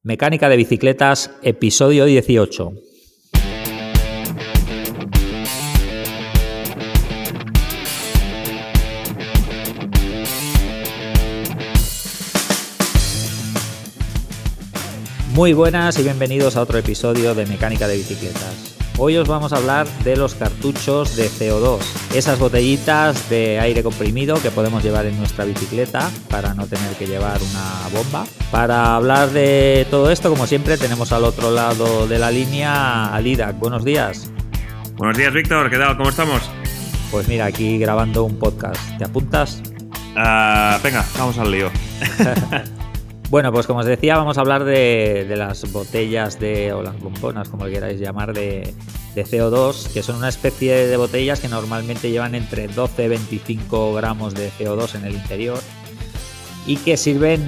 Mecánica de bicicletas, episodio 18. Muy buenas y bienvenidos a otro episodio de Mecánica de bicicletas. Hoy os vamos a hablar de los cartuchos de CO2, esas botellitas de aire comprimido que podemos llevar en nuestra bicicleta para no tener que llevar una bomba. Para hablar de todo esto, como siempre, tenemos al otro lado de la línea a Didac. Buenos días. Buenos días, Víctor. ¿Qué tal? ¿Cómo estamos? Pues mira, aquí grabando un podcast. ¿Te apuntas? Venga, vamos al lío. Bueno, pues como os decía, vamos a hablar de las botellas o las bombonas, como le queráis llamar, de CO2, que son una especie de botellas que normalmente llevan entre 12 y 25 gramos de CO2 en el interior y que sirven,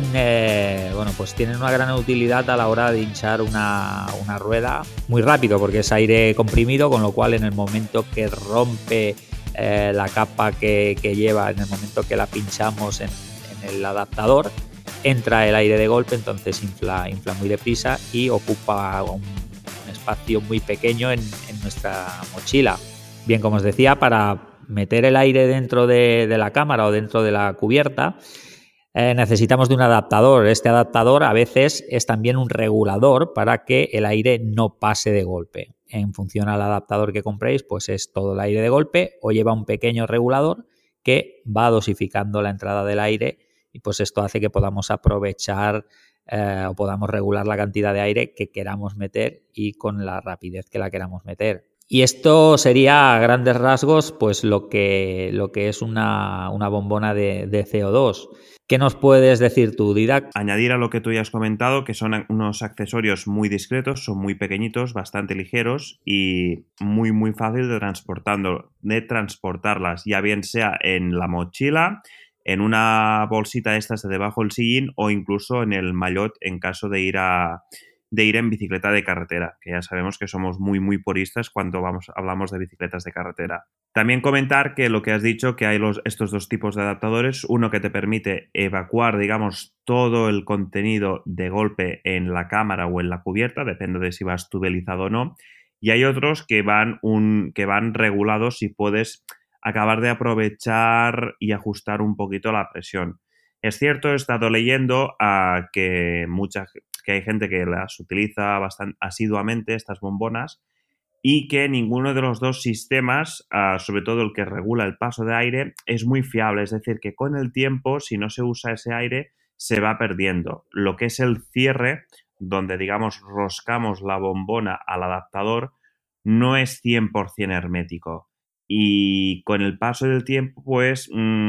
pues tienen una gran utilidad a la hora de hinchar una rueda muy rápido, porque es aire comprimido, con lo cual en el momento que rompe la capa que lleva, en el momento que la pinchamos en el adaptador, entra el aire de golpe, entonces infla muy deprisa y ocupa un espacio muy pequeño en nuestra mochila. Bien, como os decía, para meter el aire dentro de la cámara o dentro de la cubierta, necesitamos de un adaptador. Este adaptador a veces es también un regulador para que el aire no pase de golpe. En función al adaptador que compréis, pues es todo el aire de golpe o lleva un pequeño regulador que va dosificando la entrada del aire. Y pues esto hace que podamos aprovechar o podamos regular la cantidad de aire que queramos meter y con la rapidez que la queramos meter. Y esto sería a grandes rasgos pues lo que es una bombona de CO2. ¿Qué nos puedes decir tú, Didac? Añadir a lo que tú ya has comentado, que son unos accesorios muy discretos, son muy pequeñitos, bastante ligeros y muy fácil de transportarlas, ya bien sea en la mochila, en una bolsita de estas de debajo del sillín o incluso en el maillot en caso de ir en bicicleta de carretera, que ya sabemos que somos muy puristas cuando hablamos de bicicletas de carretera. También comentar que lo que has dicho, que hay estos dos tipos de adaptadores, uno que te permite evacuar, digamos, todo el contenido de golpe en la cámara o en la cubierta, depende de si vas tubelizado o no, y hay otros que van regulados y puedes acabar de aprovechar y ajustar un poquito la presión. Es cierto, he estado leyendo que hay gente que las utiliza bastante asiduamente, estas bombonas, y que ninguno de los dos sistemas, sobre todo el que regula el paso de aire, es muy fiable. Es decir, que con el tiempo, si no se usa ese aire, se va perdiendo. Lo que es el cierre, donde, digamos, roscamos la bombona al adaptador, no es 100% hermético. Y con el paso del tiempo, pues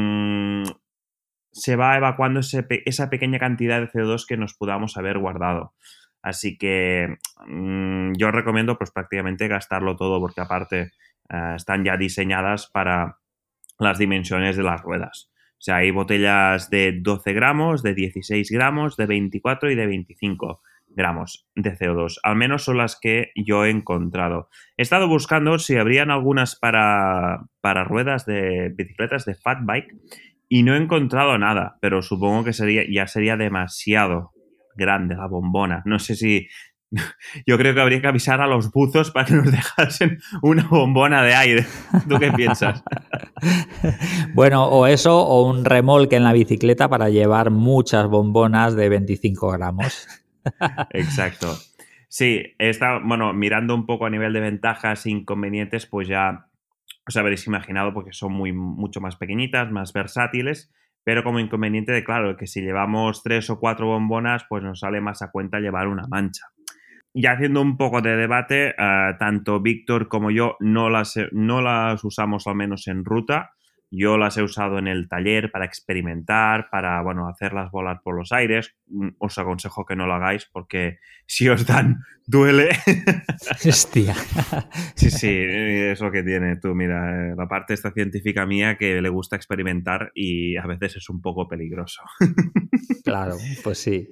se va evacuando esa pequeña cantidad de CO2 que nos podamos haber guardado. Así que yo recomiendo pues prácticamente gastarlo todo, porque aparte están ya diseñadas para las dimensiones de las ruedas. O sea, hay botellas de 12 gramos, de 16 gramos, de 24 y de 25 gramos de CO2. Al menos son las que yo he encontrado. He estado buscando si habrían algunas para ruedas de bicicletas de fat bike y no he encontrado nada, pero supongo que ya sería demasiado grande la bombona. No sé si... Yo creo que habría que avisar a los buzos para que nos dejasen una bombona de aire. ¿Tú qué piensas? Bueno, o eso, o un remolque en la bicicleta para llevar muchas bombonas de 25 gramos. Exacto. Sí, he estado, mirando un poco a nivel de ventajas e inconvenientes, pues ya os habréis imaginado, porque son mucho más pequeñitas, más versátiles, pero como inconveniente de, claro, que si llevamos 3 o 4 bombonas, pues nos sale más a cuenta llevar una mancha. Y haciendo un poco de debate, tanto Víctor como yo no las usamos al menos en ruta. Yo las he usado en el taller para experimentar, para, hacerlas volar por los aires. Os aconsejo que no lo hagáis porque si os dan, duele. Hostia. Sí, es lo que tiene tú. Mira, la parte esta científica mía que le gusta experimentar y a veces es un poco peligroso. Claro, pues sí.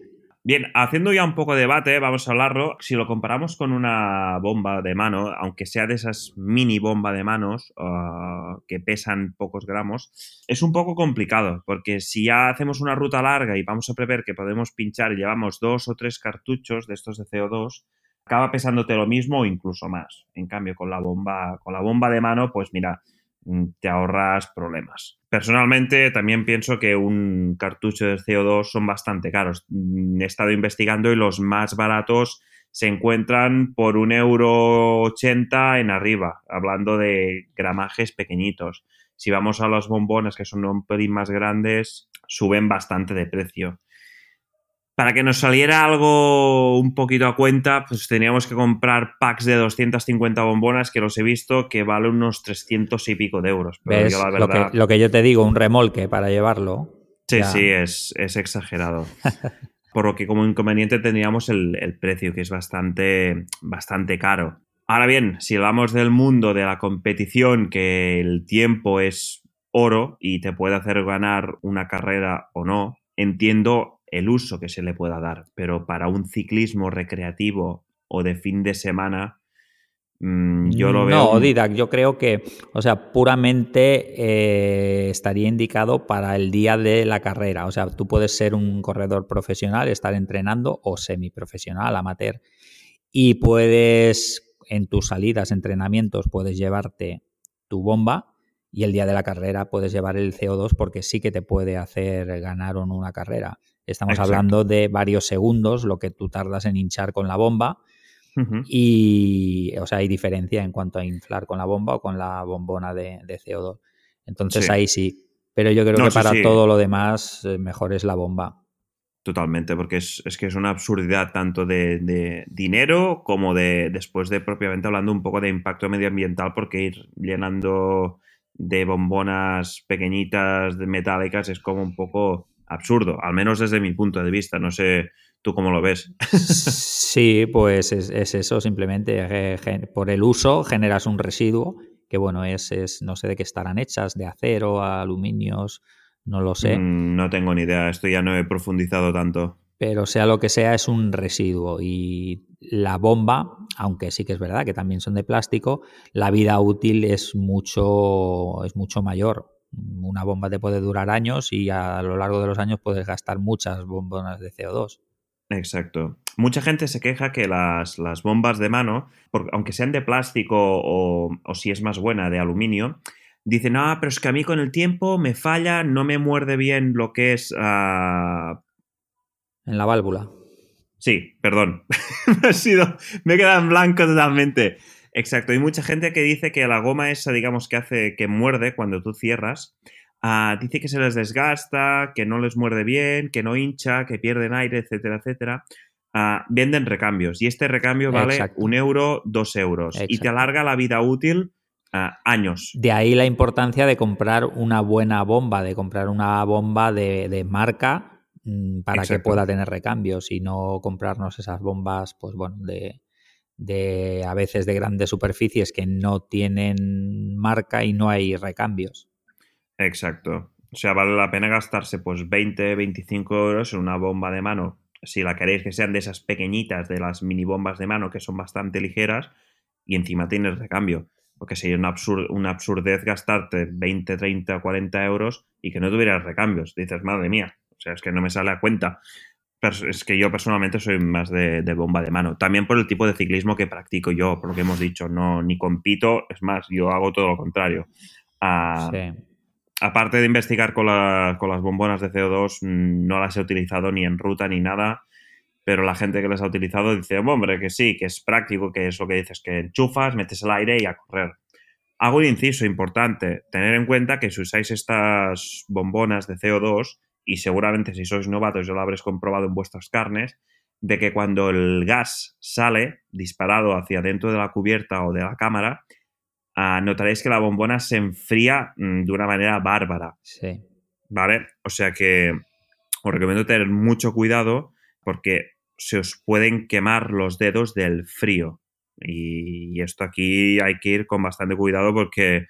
Bien, haciendo ya un poco de debate, vamos a hablarlo. Si lo comparamos con una bomba de mano, aunque sea de esas mini bomba de manos que pesan pocos gramos, es un poco complicado, porque si ya hacemos una ruta larga y vamos a prever que podemos pinchar y llevamos 2 o 3 cartuchos de estos de CO2, acaba pesándote lo mismo o incluso más. En cambio, con la bomba de mano, pues mira, te ahorras problemas. Personalmente también pienso que un cartucho de CO2 son bastante caros. He estado investigando y los más baratos se encuentran por 1,80 € en arriba, hablando de gramajes pequeñitos. Si vamos a las bombonas, que son un pelín más grandes, suben bastante de precio. Para que nos saliera algo un poquito a cuenta, pues teníamos que comprar packs de 250 bombonas, que los he visto, que valen unos 300 y pico de euros. Pero yo ¿Ves? la verdad... Lo que yo te digo, un remolque para llevarlo. Sí, Ya. sí, es exagerado. Por lo que como inconveniente tendríamos el precio, que es bastante caro. Ahora bien, si hablamos del mundo de la competición, que el tiempo es oro y te puede hacer ganar una carrera o no, entiendo el uso que se le pueda dar, pero para un ciclismo recreativo o de fin de semana, yo lo veo... No, Didac, yo creo que, o sea, puramente estaría indicado para el día de la carrera. O sea, tú puedes ser un corredor profesional, estar entrenando o semiprofesional, amateur, y puedes, en tus salidas, entrenamientos, puedes llevarte tu bomba y el día de la carrera puedes llevar el CO2 porque sí que te puede hacer ganar o no una carrera. Estamos Exacto. hablando de varios segundos, lo que tú tardas en hinchar con la bomba. Ujú. Y, o sea, hay diferencia en cuanto a inflar con la bomba o con la bombona de CO2. Entonces Sí. ahí sí. Pero yo creo No, que sí, para sí. todo lo demás, mejor es la bomba. Totalmente, porque es que es una absurdidad tanto de dinero como de, después de propiamente hablando, un poco de impacto medioambiental, porque ir llenando de bombonas pequeñitas, metálicas, es como un poco absurdo, al menos desde mi punto de vista. No sé tú cómo lo ves. Sí, pues es eso, simplemente por el uso generas un residuo que, bueno, no sé de qué estarán hechas, de acero, aluminios, no lo sé, No tengo ni idea, esto ya no he profundizado tanto. pero sea lo que sea, es un residuo. Y la bomba, aunque sí que es verdad que también son de plástico, la vida útil es mucho mayor. Una bomba te puede durar años y a lo largo de los años puedes gastar muchas bombonas de CO2. Exacto. Mucha gente se queja que las bombas de mano, aunque sean de plástico o si es más buena, de aluminio, dicen, ah, pero es que a mí con el tiempo me falla, no me muerde bien lo que es... En la válvula. Sí, perdón. Me he quedado en blanco totalmente. Exacto. Hay mucha gente que dice que la goma esa, digamos, que hace que muerde cuando tú cierras, dice que se les desgasta, que no les muerde bien, que no hincha, que pierden aire, etcétera, etcétera. Venden recambios y este recambio vale Exacto, 1 €, 2 € y te exacto. alarga la vida útil años. De ahí la importancia de comprar una buena bomba, de comprar una bomba de marca para que Exacto. pueda tener recambios y no comprarnos esas bombas, pues bueno, de a veces de grandes superficies que no tienen marca y no hay recambios. Exacto. O sea, vale la pena gastarse pues 20, 25 € en una bomba de mano. Si la queréis que sean de esas pequeñitas, de las mini bombas de mano que son bastante ligeras y encima tienes recambio. Porque sería una absurdez gastarte 20, 30, 40 € y que no tuvieras recambios. Dices, madre mía, o sea, es que no me sale a cuenta. Pero es que yo personalmente soy más de bomba de mano. También por el tipo de ciclismo que practico yo, por lo que hemos dicho, no ni compito, es más, yo hago todo lo contrario. Ah, Sí. Aparte de investigar con las bombonas de CO2, no las he utilizado ni en ruta ni nada, pero la gente que las ha utilizado dice, hombre, que sí, que es práctico, que es lo que dices, que enchufas, metes el aire y a correr. Hago un inciso importante, tener en cuenta que si usáis estas bombonas de CO2, y seguramente si sois novatos ya lo habréis comprobado en vuestras carnes, de que cuando el gas sale disparado hacia dentro de la cubierta o de la cámara, notaréis que la bombona se enfría de una manera bárbara, Sí. ¿vale? O sea que os recomiendo tener mucho cuidado porque se os pueden quemar los dedos del frío. Y esto aquí hay que ir con bastante cuidado porque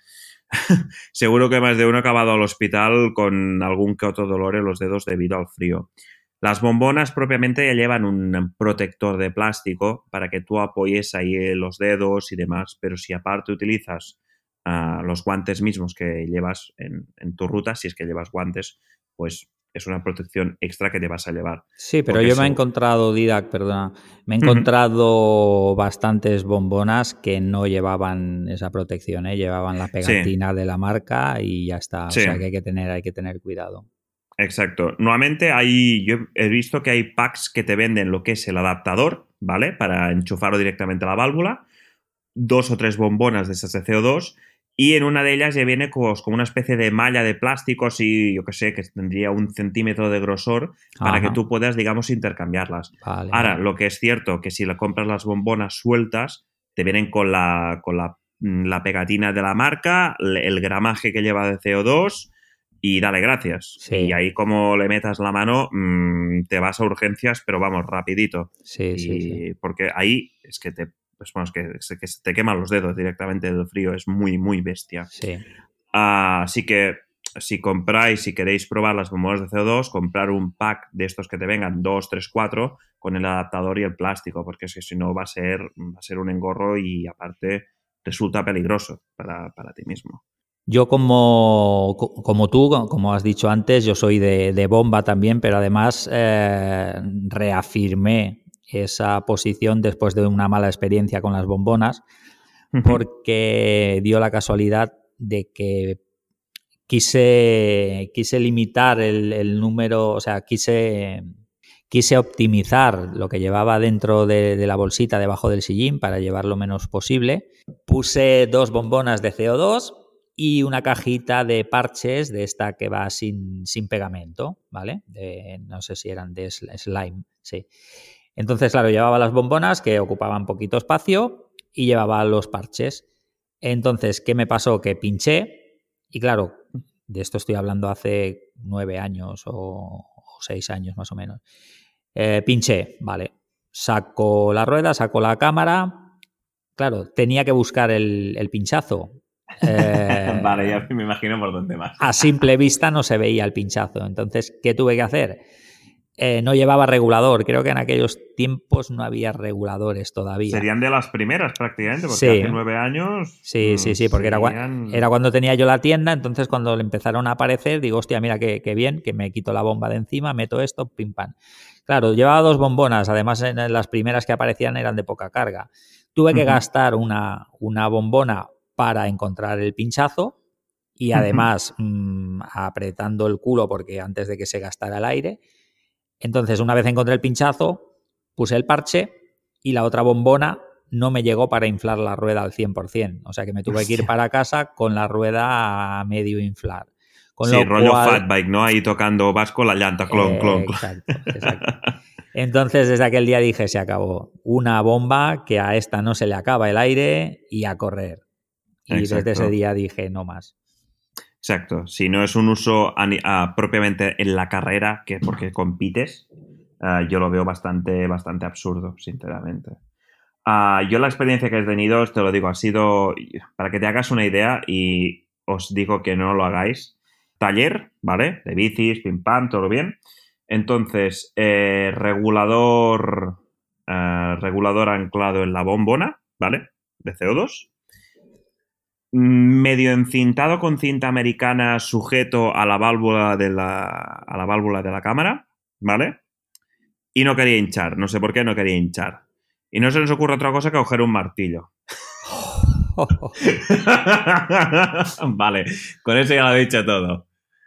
seguro que más de uno ha acabado al hospital con algún que otro dolor en los dedos debido al frío. Las bombonas propiamente ya llevan un protector de plástico para que tú apoyes ahí los dedos y demás, pero si aparte utilizas los guantes mismos que llevas en tu ruta, si es que llevas guantes, pues es una protección extra que te vas a llevar. Sí, pero yo me he encontrado, Didac, perdona, me he encontrado bastantes bombonas que no llevaban esa protección, ¿eh? Llevaban la pegatina de la marca y ya está. Sí. O sea que hay que tener cuidado. Exacto. Nuevamente yo he visto que hay packs que te venden lo que es el adaptador, ¿vale? Para enchufarlo directamente a la válvula, 2 o 3 bombonas de esas de CO2 y en una de ellas ya viene como una especie de malla de plástico, así, yo que sé, que tendría 1 centímetro de grosor para que tú puedas, digamos, intercambiarlas. Vale, Ahora, lo que es cierto, que si le compras las bombonas sueltas, te vienen con la pegatina de la marca, el gramaje que lleva de CO2 y dale gracias. Sí. Y ahí como le metas la mano, te vas a urgencias, pero vamos, rapidito. Sí. Porque ahí es que que se te queman los dedos directamente del frío, es muy, muy bestia. Sí. Así que si queréis probar las bombonas de CO2, comprar un pack de estos que te vengan 2, 3, 4 con el adaptador y el plástico, porque es que si no va a ser un engorro y aparte resulta peligroso para ti mismo. Yo como tú, como has dicho antes, yo soy de bomba también, pero además reafirmé esa posición después de una mala experiencia con las bombonas, porque dio la casualidad de que quise limitar el número, o sea, quise optimizar lo que llevaba dentro de la bolsita debajo del sillín para llevar lo menos posible. Puse 2 bombonas de CO2 y una cajita de parches de esta que va sin pegamento, ¿vale? No sé si eran de slime, sí. Entonces, claro, llevaba las bombonas que ocupaban poquito espacio y llevaba los parches. Entonces, ¿qué me pasó? Que pinché y claro, de esto estoy hablando hace 9 años o 6 años más o menos. Pinché, vale. Saco la rueda, saco la cámara. Claro, tenía que buscar el pinchazo. Vale, ya me imagino por dónde vas. A simple vista no se veía el pinchazo. Entonces, ¿qué tuve que hacer? No llevaba regulador. Creo que en aquellos tiempos no había reguladores todavía. Serían de las primeras prácticamente, porque sí. hace 9 años... Sí, porque era cuando tenía yo la tienda, entonces cuando le empezaron a aparecer, digo, hostia, mira qué bien, que me quito la bomba de encima, meto esto, pim pam. Claro, llevaba 2 bombonas, además en las primeras que aparecían eran de poca carga. Tuve que gastar una bombona para encontrar el pinchazo y además apretando el culo porque antes de que se gastara el aire. Entonces, una vez encontré el pinchazo, puse el parche y la otra bombona no me llegó para inflar la rueda al 100%. O sea que me tuve que ir para casa con la rueda a medio inflar. Con sí, lo rollo cual, fat bike, ¿no? Ahí tocando vas con la llanta, clon, clon, clon. Exacto. Entonces, desde aquel día dije, se acabó. Una bomba que a esta no se le acaba el aire y a correr. Y desde ese día dije, no más. Exacto. Si no es un uso propiamente en la carrera, que porque compites, yo lo veo bastante absurdo, sinceramente. Yo la experiencia que he tenido, te lo digo, ha sido, para que te hagas una idea, y os digo que no lo hagáis, taller, ¿vale? De bicis, pim pam, todo bien. Entonces, regulador anclado en la bombona, ¿vale? De CO2. Medio encintado con cinta americana sujeto a la válvula de la cámara, ¿vale? Y no quería hinchar, no sé por qué no quería hinchar. Y no se nos ocurre otra cosa que coger un martillo. Vale, con eso ya lo he dicho todo.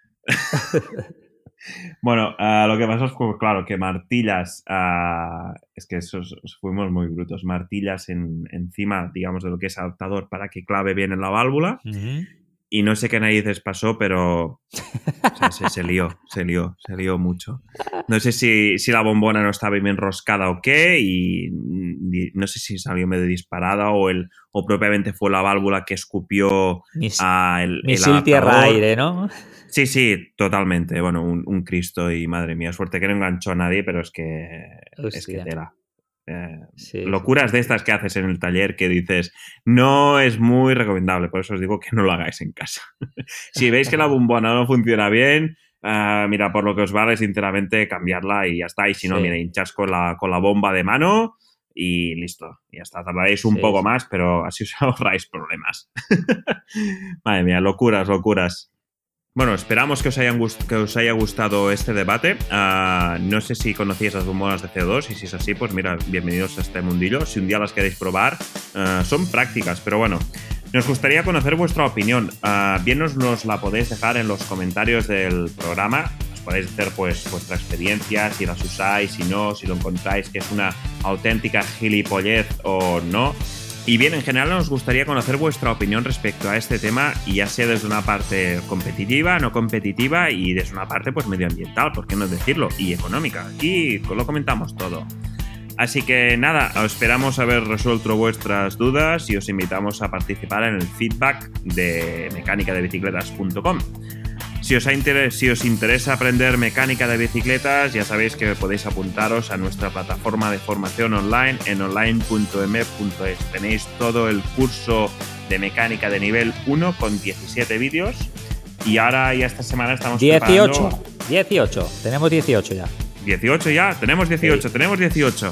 Bueno, lo que pasó es que, claro, que martillas, es que fuimos muy brutos, martillas encima, digamos, de lo que es adaptador para que clave bien en la válvula. Y no sé qué narices pasó, pero o sea, se lió mucho. No sé si la bombona no estaba bien enroscada o qué, y no sé si salió medio disparada o propiamente fue la válvula que escupió el misil tierra-aire, ¿no? Sí, totalmente. Bueno, un Cristo y madre mía, suerte que no enganchó a nadie, pero es que tela. Locuras de estas que haces en el taller que dices, no es muy recomendable, por eso os digo que no lo hagáis en casa. Si veis que la bombona no funciona bien, Mira, por lo que os vale, sinceramente, cambiarla y ya está. Y si no, Sí. mira, hinchas con la bomba de mano y listo. Ya está. Tardaréis un Sí, poco sí. más, pero así os ahorráis problemas. Madre mía, locuras, locuras. Bueno, esperamos que que os haya gustado este debate. No sé si conocíais las bombonas de CO2 y si es así, pues mira, bienvenidos a este mundillo. Si un día las queréis probar, son prácticas, pero bueno, nos gustaría conocer vuestra opinión. Bien nos la podéis dejar en los comentarios del programa. Os podéis hacer pues vuestra experiencia, si las usáis, si no, si lo encontráis que es una auténtica gilipollez o no. Y bien, en general nos gustaría conocer vuestra opinión respecto a este tema, y ya sea desde una parte competitiva, no competitiva y desde una parte pues medioambiental, por qué no decirlo, y económica. Aquí lo comentamos todo. Así que nada, esperamos haber resuelto vuestras dudas y os invitamos a participar en el feedback de mecánicadebicicletas.com. Si os interesa aprender mecánica de bicicletas, ya sabéis que podéis apuntaros a nuestra plataforma de formación online en online.m.es. Tenéis todo el curso de mecánica de nivel 1 con 17 vídeos. Y ahora ya esta semana estamos 18. 18. Tenemos 18 ya. 18 ya, tenemos 18, sí. Tenemos 18.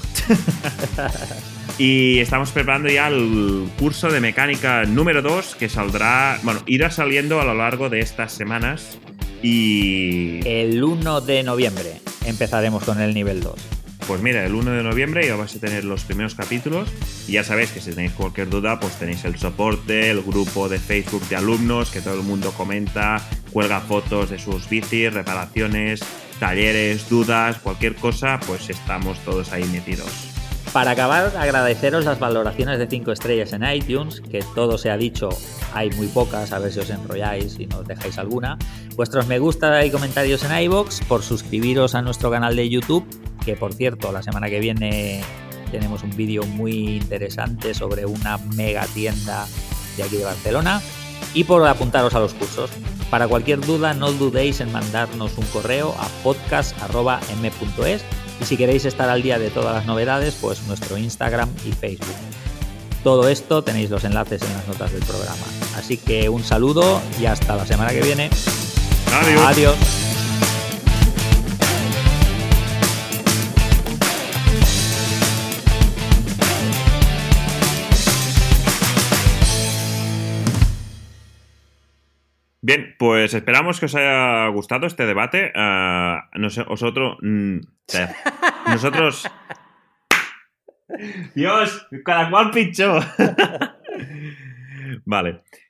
Y estamos preparando ya el curso de mecánica número 2 que saldrá, bueno, irá saliendo a lo largo de estas semanas. Y el 1 de noviembre empezaremos con el nivel 2. Pues mira, el 1 de noviembre ya vais a tener los primeros capítulos. Y ya sabéis que si tenéis cualquier duda, pues tenéis el soporte, el grupo de Facebook de alumnos, que todo el mundo comenta, cuelga fotos de sus bicis, reparaciones, talleres, dudas, cualquier cosa, pues estamos todos ahí metidos. Para acabar, agradeceros las valoraciones de 5 estrellas en iTunes, que todo se ha dicho, hay muy pocas, a ver si os enrolláis y nos dejáis alguna. Vuestros me gusta y comentarios en iVoox, por suscribiros a nuestro canal de YouTube, que por cierto, la semana que viene tenemos un vídeo muy interesante sobre una mega tienda de aquí de Barcelona, y por apuntaros a los cursos. Para cualquier duda, no dudéis en mandarnos un correo a podcast@m.es. Y si queréis estar al día de todas las novedades, pues nuestro Instagram y Facebook. Todo esto tenéis los enlaces en las notas del programa. Así que un saludo y hasta la semana que viene. Adiós. Adiós. Bien, pues esperamos que os haya gustado este debate. Nosotros... Dios, cada cual pinchó. Vale.